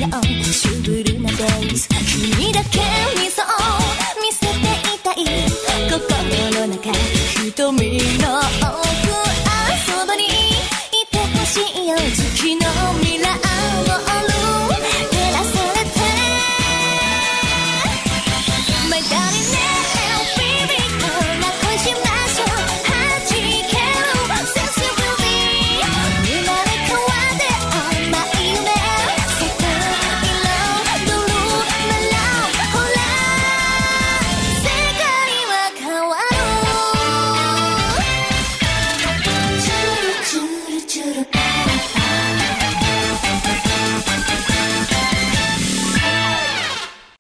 顔シュールなフェイス君だけにそう見せていたい心の中瞳の奥あそばにいてほしいよ月の